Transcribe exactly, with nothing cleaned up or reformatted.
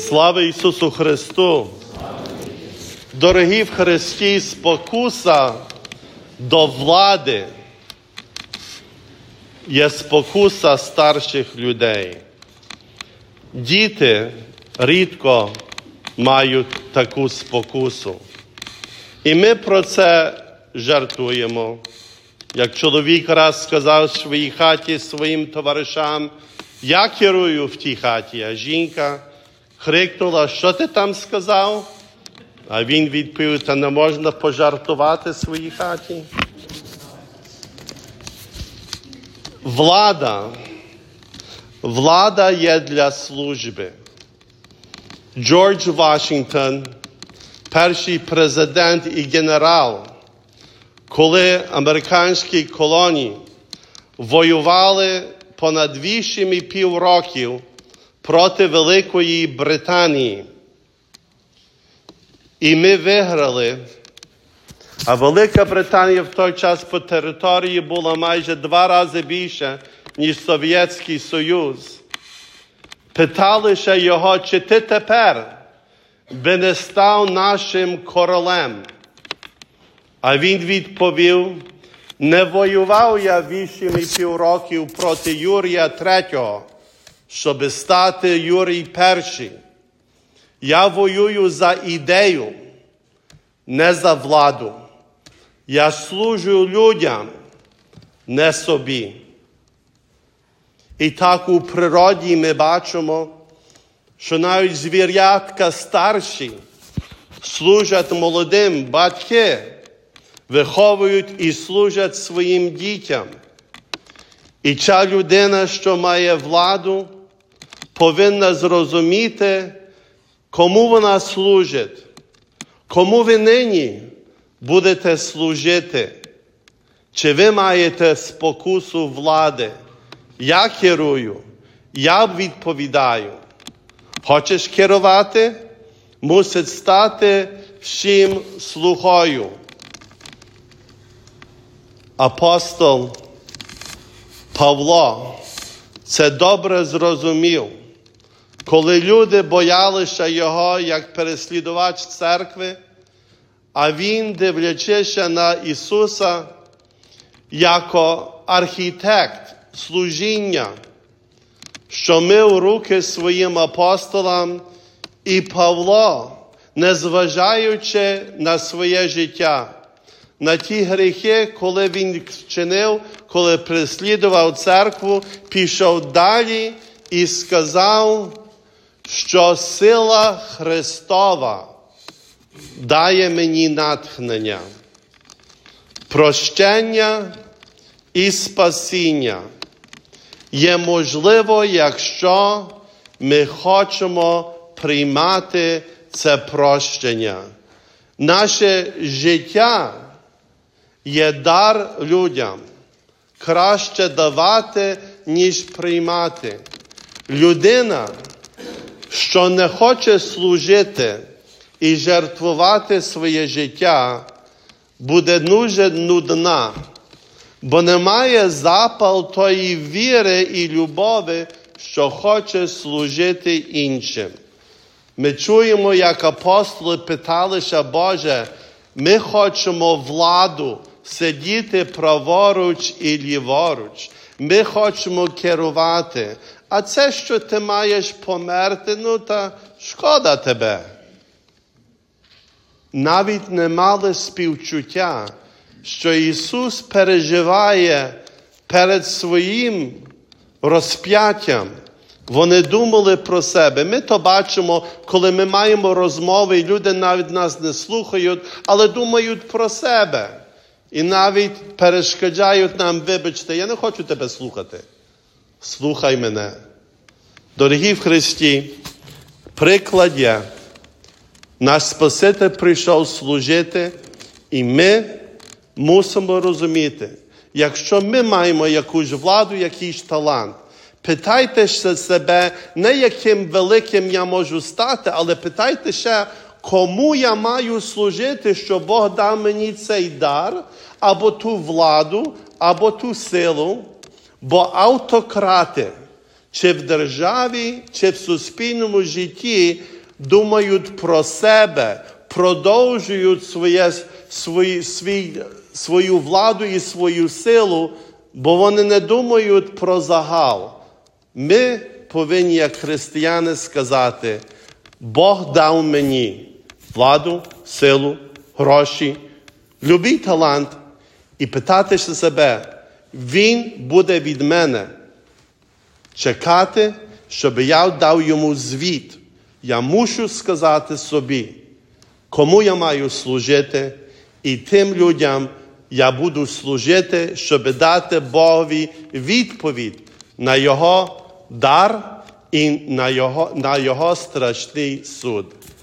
Слава Ісусу Христу! Дорогі в Христі, спокуса до влади є спокуса старших людей. Діти рідко мають таку спокусу. І ми про це жартуємо. Як чоловік раз сказав в своїй хаті своїм товаришам: «Я керую в тій хаті», а жінка крикнула: «Що ти там сказав?» А він відповів: «Та не можна пожартувати в своїй хаті». Влада. Влада є для служби. Джордж Вашингтон, перший президент і генерал, коли американські колонії воювали понад вісім і пів років проти Великої Британії, і ми виграли, а Велика Британія в той час по території була майже два рази більше, ніж Совєтський Союз, питалися його: «Чи ти тепер би не став нашим королем?» А він відповів: «Не воював я вісім і пів років проти Юрія Третього, щоби стати Юрій Перший. Я воюю за ідею, не за владу. Я служу людям, не собі». І так у природі ми бачимо, що навіть звірятка старші служать молодим, батьки виховують і служать своїм дітям. І ця людина, що має владу, повинна зрозуміти, кому вона служить, кому ви нині будете служити. Чи ви маєте спокусу влади? Я керую, я відповідаю. Хочеш керувати? Мусить стати всім слугою. Апостол Павло це добре зрозумів, коли люди боялися його як переслідувач церкви, а він, дивлячись на Ісуса як архітект служіння, що мив руки своїм апостолам, і Павло, незважаючи на своє життя, на ті гріхи, коли він вчинив, коли переслідував церкву, пішов далі і сказав, що сила Христова дає мені натхнення, прощення і спасіння є можливо, якщо ми хочемо приймати це прощення. Наше життя є дар людям. Краще давати, ніж приймати. Людина, що не хоче служити і жертвувати своє життя, буде дуже нудна, бо немає запал тої віри і любові, що хоче служити іншим. Ми чуємо, як апостоли питалися: «Боже, ми хочемо владу, сидіти праворуч і ліворуч. Ми хочемо керувати. А це, що ти маєш померти, ну та шкода тебе». Навіть не мали співчуття, що Ісус переживає перед своїм розп'яттям. Вони думали про себе. Ми то бачимо, коли ми маємо розмови, і люди навіть нас не слухають, але думають про себе. І навіть перешкоджають нам: «Вибачте, я не хочу тебе слухати. Слухай мене». Дорогі в Христі, приклад є. Наш Спаситель прийшов служити, і ми мусимо розуміти, якщо ми маємо якусь владу, якийсь талант, питайтеся себе, не яким великим я можу стати, але питайте ще, кому я маю служити, що Бог дав мені цей дар, або ту владу, або ту силу. Бо автократи, чи в державі, чи в суспільному житті думають про себе, продовжують своє, свої, свій, свою владу і свою силу, бо вони не думають про загал. Ми повинні, як християни, сказати: Бог дав мені владу, силу, гроші, любий талант, і питатися себе: Він буде від мене чекати, щоб я дав йому звіт. Я мушу сказати собі, кому я маю служити, і тим людям я буду служити, щоб дати Богові відповідь на його дар і на його, на його страшний суд.